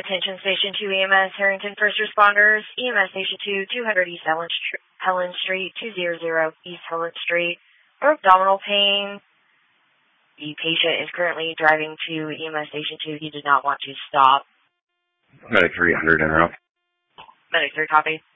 Attention Station 2 EMS, Harrington First Responders, EMS Station 2, 200 East Helen Street, 200 East Helen Street, for abdominal pain. The patient is currently driving to EMS Station 2. He did not want to stop. Medic 300 interrupt. Medic 3, copy.